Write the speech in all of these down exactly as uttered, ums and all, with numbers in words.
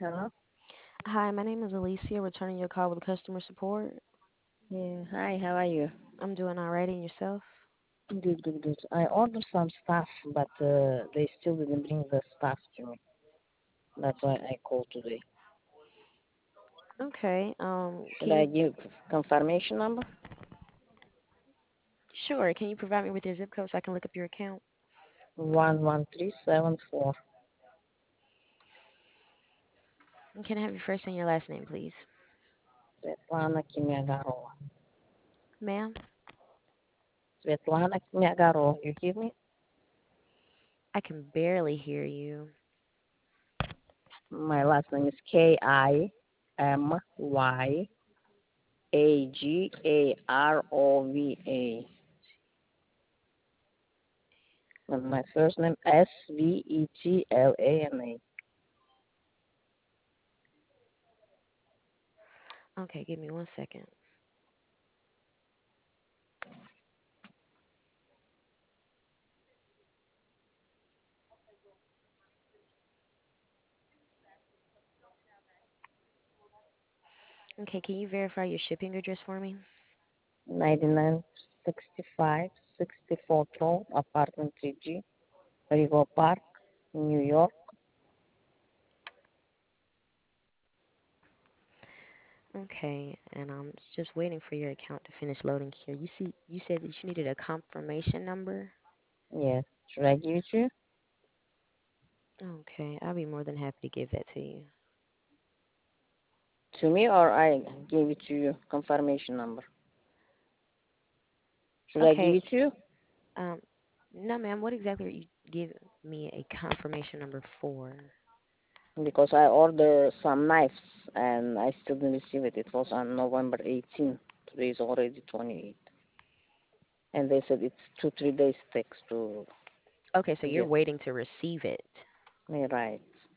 Hello? Hi, my name is Alicia, returning your call with customer support. Yeah, hi, how are you? I'm doing all right, and yourself? Good, good, good. I ordered some stuff, but uh, they still didn't bring the stuff to me. That's why I called today. Okay, um, Should can I you, give confirmation number? sure, can you provide me with your zip code so I can look up your account? One one three seven four. And can I have your first and your last name, please? Svetlana Kimiagarova. Ma'am, Svetlana Kimiagarova. You hear me? I can barely hear you. My last name is K I M Y A G A R O V A. And my first name S V E T L A N A. Okay, give me one second. Okay, can you verify your shipping address for me? ninety-nine sixty-five sixty-fourth Road, apartment three G, River Park, New York. Okay, and I'm just waiting for your account to finish loading here. You see, you said that you needed a confirmation number. Yes. Should I give it to you? Okay, I'll be more than happy to give that to you. To me or I give it to you? Confirmation number. Should I give Okay, it to you? um, no, ma'am. What exactly are you giving me a confirmation number for? Because I ordered some knives and I still didn't receive it. It was on November eighteenth. Today is already twenty-eighth. And they said it's two, three days takes to Okay, so to you're get waiting to receive it. me right.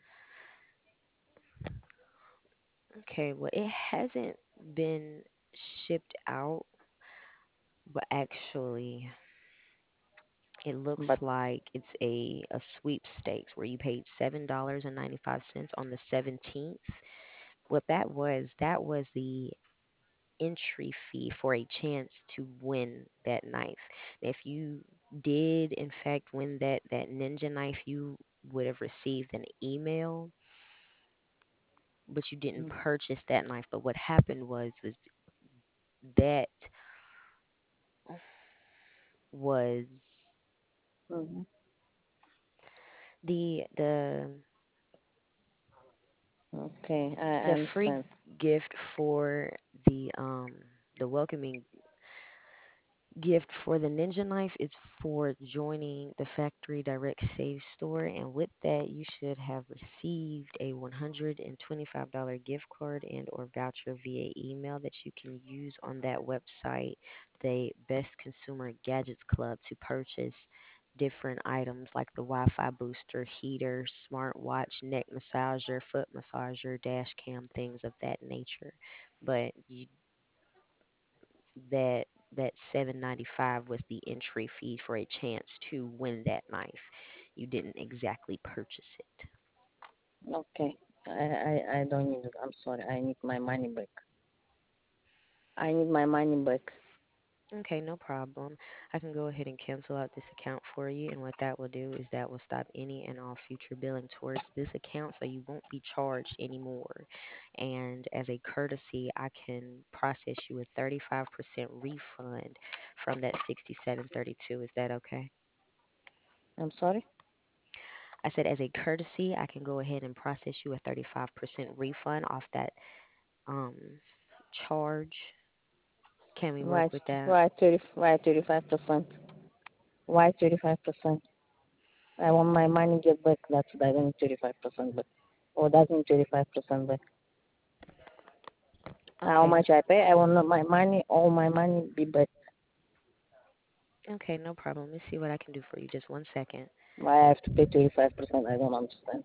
Okay, well, it hasn't been shipped out, but actually, it looks But like it's a, a sweepstakes where you paid seven dollars and ninety-five cents on the seventeenth. What that was, that was the entry fee for a chance to win that knife. If you did, in fact, win that, that ninja knife, you would have received an email, but you didn't purchase that knife. But what happened was, was that was mm-hmm. the the Okay, I the free understand. gift for the um the welcoming gift for the ninja knife is for joining the factory direct save store, and with that you should have received a one hundred twenty-five dollars gift card and or voucher via email that you can use on that website, the Best Consumer Gadgets Club, to purchase different items like the Wi-Fi booster, heater, smartwatch, neck massager, foot massager, dash cam, things of that nature. But you that that seven ninety five was the entry fee for a chance to win that knife. You didn't exactly purchase it. Okay. I, I, I don't need it. I'm sorry. I need my money back. I need my money back. Okay, no problem. I can go ahead and cancel out this account for you, and what that will do is that will stop any and all future billing towards this account, so you won't be charged anymore. And as a courtesy, I can process you a thirty-five percent refund from that sixty-seven thirty-two. Is that okay? I'm sorry. I said, as a courtesy, I can go ahead and process you a thirty-five percent refund off that um charge. Can we work Why, with that? why thirty, why thirty-five percent? Why thirty-five percent? I want my money get back. That's why I don't need thirty-five percent back. Or doesn't need thirty-five percent back. How Okay. much I pay? I want my money, all my money be back. Okay, no problem. Let's see what I can do for you. Just one second. Why I have to pay thirty-five percent? I don't understand.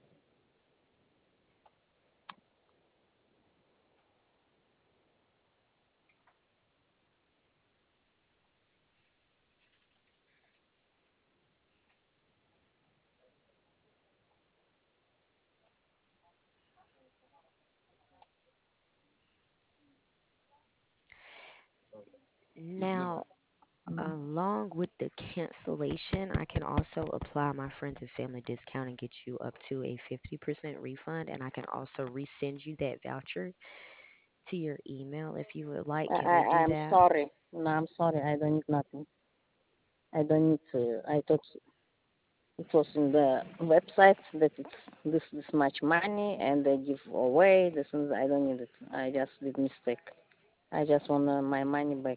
Now, Mm. along with the cancellation, I can also apply my friends and family discount and get you up to a fifty percent refund. And I can also resend you that voucher to your email if you would like. I, Can we I, do I'm that? sorry. No, I'm sorry. I don't need nothing. I don't need to. I thought it was in the website that it's this this much money and they give away. This is, I don't need it. I just did mistake. I just want uh, my money back.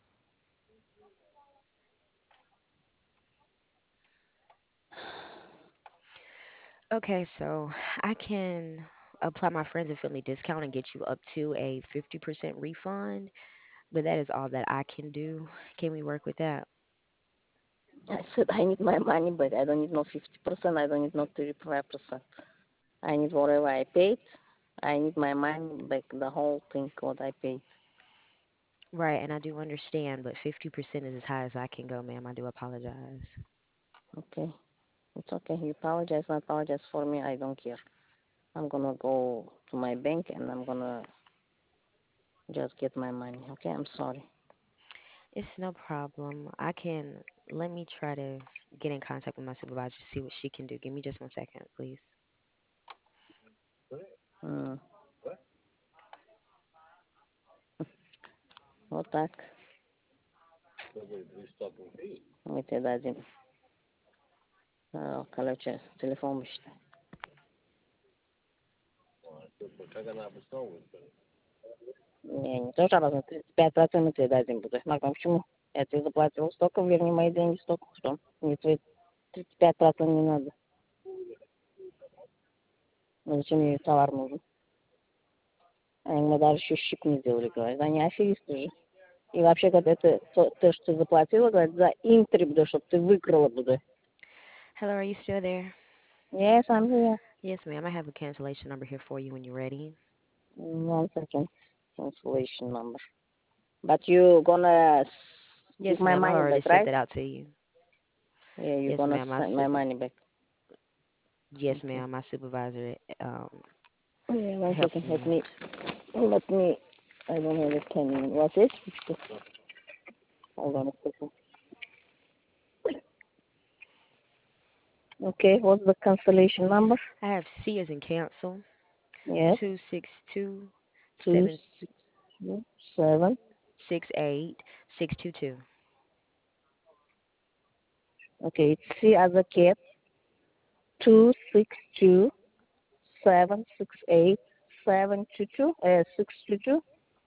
Okay, so I can apply my friends and family discount and get you up to a fifty percent refund, but that is all that I can do. Can we work with that? I said I need my money back. I don't need no fifty percent. I don't need no thirty-five percent. I need whatever I paid. I need my money back. The whole thing what I paid. Right, and I do understand, but fifty percent is as high as I can go, ma'am. I do apologize. Okay, it's okay. You apologize. Not apologize for me. I don't care. I'm gonna go to my bank and I'm gonna just get my money. Okay, I'm sorry. It's no problem. I can let me try to get in contact with my supervisor to see what she can do. Give me just one second, please. Mm. Вот так. Мы тебе дадим. А, Короче, телефон işte. Не, не то, что разно, тридцать пять процентов мы тебе дадим буду. Марк, почему? Я тебе заплатил столько, верни мои деньги столько, что мне твои тридцать пять процентов не надо. Ну, зачем мне товар нужен? Они мне даже еще щип не сделали, говорят. Они аферисты же. И вообще, когда это то, то, что ты заплатила, говорят, за интри буду, чтобы ты выкрала буду. Hello, are you still there? Yes, I'm here. Yes, ma'am. I have a cancellation number here for you when you're ready. One second. Cancellation number. But you gonna Yes, give my ma'am. I money already back, sent right? that out to you. Yeah, you're Yes, gonna ma'am. My send my super. money back. Yes, Okay. ma'am. My supervisor um Yeah, one helped second. Let me. me, let me, I don't have a pen. What's it? Hold on a second. Okay, what's the cancellation number? I have C as in cancel. Yes, Two six two two seven six seven. six eight six two two. Okay, it's C as a cat. Two six two seven six eight seven two two. Uh, six two two.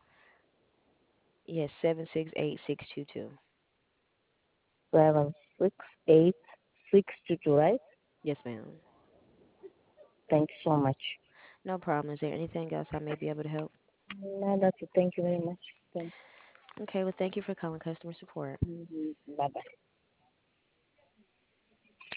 Yes, seven six eight six two two. Seven six eight six two two. Right? Yes, ma'am. Thank you so much. No problem. Is there anything else I may be able to help? No, that's it. Thank you very much. Thanks. Okay, well, thank you for calling customer support. Mm-hmm. Bye bye.